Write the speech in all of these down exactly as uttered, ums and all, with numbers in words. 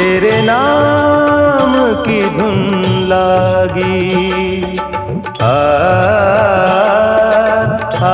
तेरे नाम की धुन लागी। आ, आ,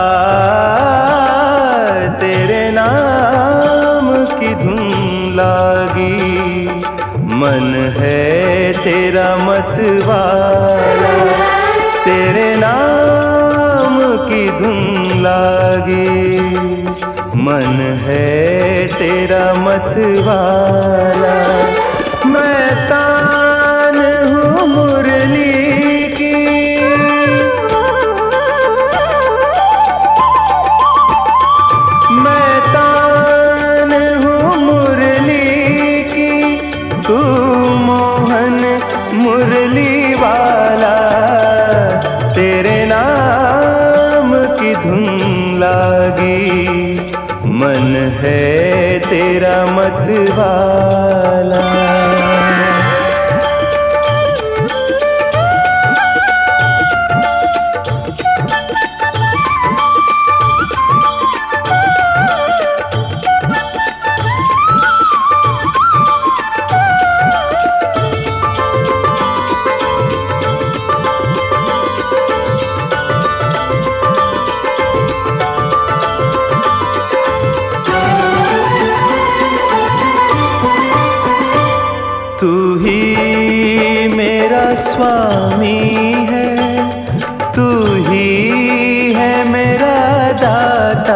तेरे नाम की धुन लागी। मन है तेरा मतवाला, तेरे नाम की धुन लागी। मन है तेरा मतवाला। मैं तान हूँ मुरली की, मैं तान हूँ मुरली की, तू मोहन मुरली वाला। तेरे नाम की धुन लागी। मन है तेरा मतवाला। तू ही मेरा स्वामी है, तू ही है मेरा दाता।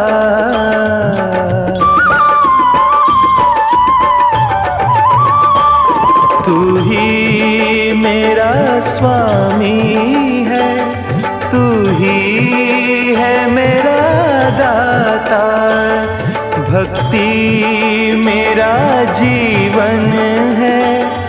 तू ही मेरा स्वामी है, तू ही है मेरा दाता। भक्ति मेरा जीवन है,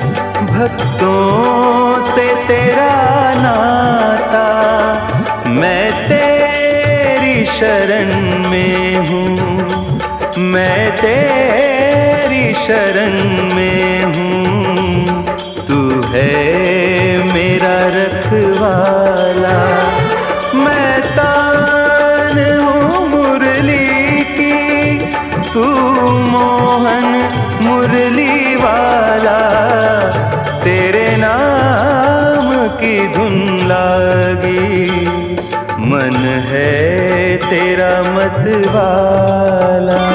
भक्तों से तेरा नाता। मैं तेरी शरण में हूँ, मैं तेरी शरण में हूँ। तू है मेरा रखवाला। मैं तान हूँ मुरली की, तू मोहन मुरली वाला। तेरे नाम की धुन लागी। मन है तेरा मतवाला।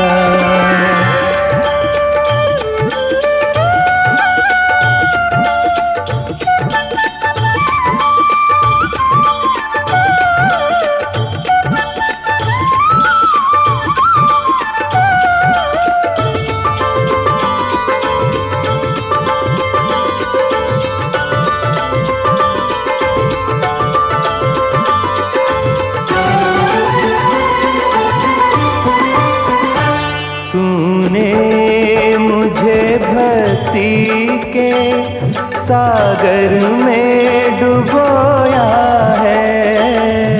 तूने मुझे भक्ति के सागर में डुबोया है।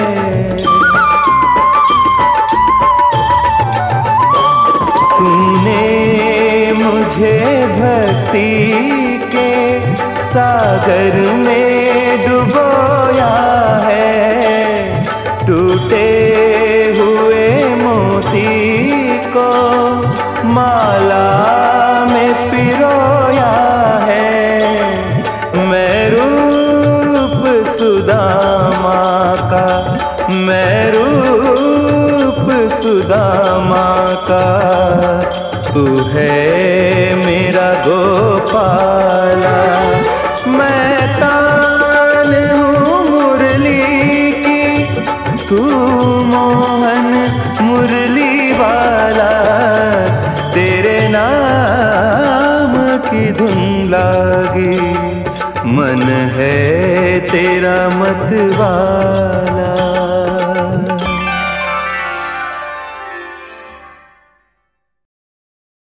तूने मुझे भक्ति के सागर में डुबोया है। टूटे हुए मोती को माला में पिरोया है। मैं रूप सुदामा का, मैं रूप सुदामा का। तू है मेरा गोपाला। मैं तान हूँ मुरली की, तू मोहन मुरली वाला। तेरे नाम की धुन लागी। मन है तेरा मतवाला।